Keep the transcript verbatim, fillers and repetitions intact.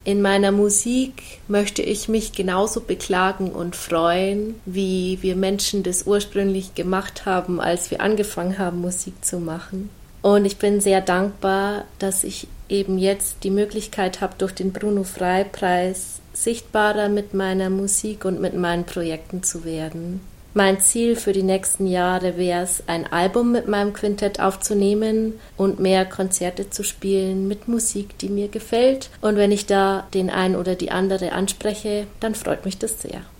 In meiner Musik möchte ich mich genauso beklagen und freuen, wie wir Menschen das ursprünglich gemacht haben, als wir angefangen haben, Musik zu machen. Und ich bin sehr dankbar, dass ich eben jetzt die Möglichkeit habe, durch den Bruno-Frey-Preis sichtbarer mit meiner Musik und mit meinen Projekten zu werden. Mein Ziel für die nächsten Jahre wäre es, ein Album mit meinem Quintett aufzunehmen und mehr Konzerte zu spielen mit Musik, die mir gefällt. Und wenn ich da den einen oder die andere anspreche, dann freut mich das sehr.